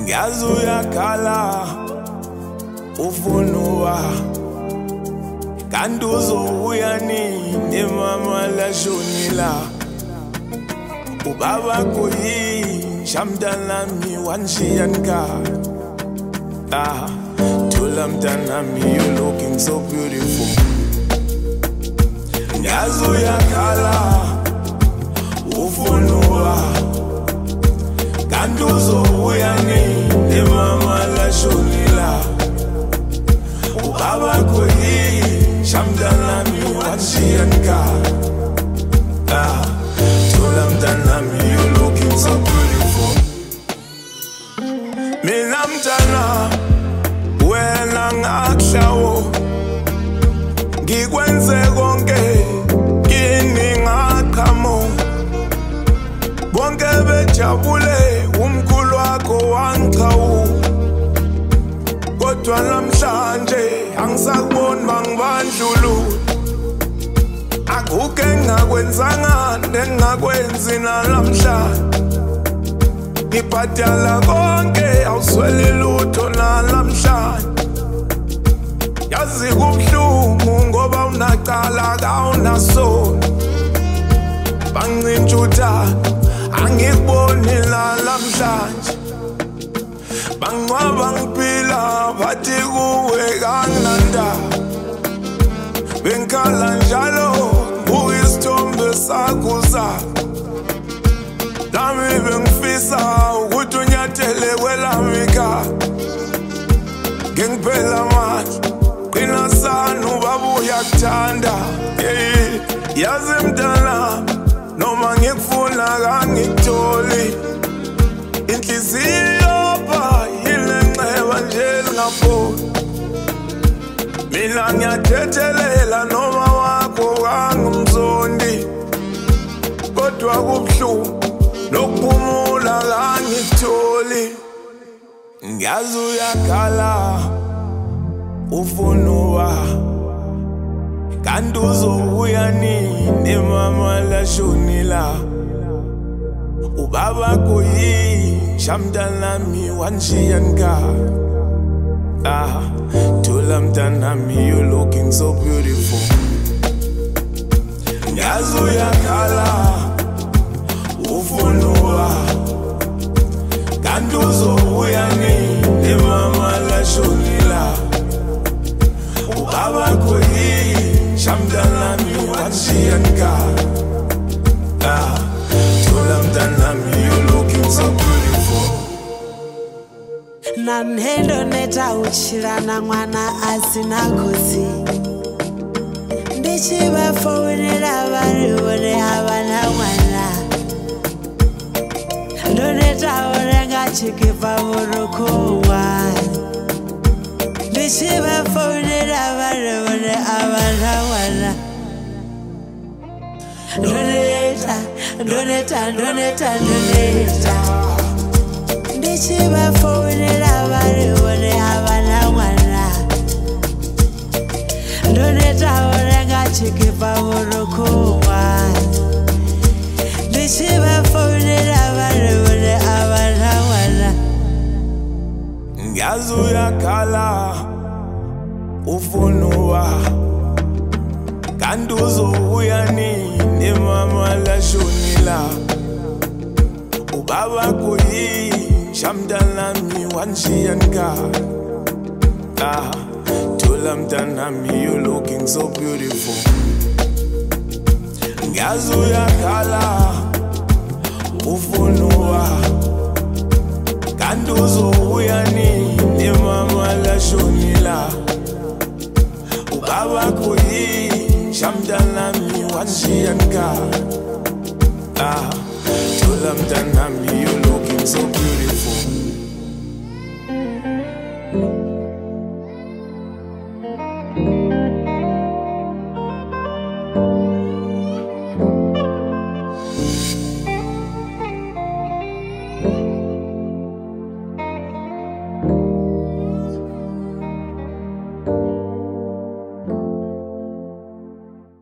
Ngiyazi uyakhala ufunwa kanti uzobuya nini mama lashonila ubaba kuyisha mntanami wanshiyanka Tula mntanami you looking so beautiful Ngiyazi uyakhala ufunwa kanti uzobuya nini mama lashonila ubaba kuyisha mntanami wanshiyanka Tula mntanami you looking so beautiful Mina mntana wena ngakuhlawo ngikwenze konke kini ngaqhamo bonke bejabule umkhulu wakho wangichawu kodwa namhlanje angisakuboni bangibandlulu akuke ngakwenzanga nengakwenzi namhlanje ngibhadala konke awuswele lutho namhlanje yazi kubuhlungu ngoba unaqala kawunaso bangintshuta angikuboni namhlanje bangcwaba ngiphila bathi kuwe kanginanda bengikhala njalo uyisithombe sakho nami bengifisa ukuthi unyathele kwelami ikhaya ngiphela manje qina sana ubaba uyakuthanda yazi mntana noma ngikufuna kangikutholi inhliziyo pha ilenxeba nje lingapholi mina ngiyathethelela noma wakho kangumzondi kodwa kubuhlungu nokuphumula kangikutholi ngiyazi uyakhala ufunwa kanti uzobuya nini mama lashonila ubaba kuyisha mntanami wanshiyanka Tula mntanami you looking so beautiful ngiyazi uyakhala ufunwa kanti uzobuya nini mama lashonila ubaba kuyisha mntanami wanshiyanka Tula mntanami you looking so beautiful Nanhendo neta uchirana mwana asina kosi ndichivafonera vari vone havana mwana ndoneta orenga chikipa murukuwa ndichivafonera vari vone havana mwana ndoneta ndichivafonera vari vone havana mwana ndoneta orenga chikipa murukuwa ndichivafonera vari vone havana mwana ngiyazi uyakhala ufunwa kanti uzobuya nini mama lashonila ubaba kuyisha mntanami wanshiyanka Tula mntanami you looking so beautiful ngiyazi uyakhala ufunwa kanti uzobuya nini mama lashonila ubaba kuyisha mntanami wanshiyanka Tula mntanami you looking so beautiful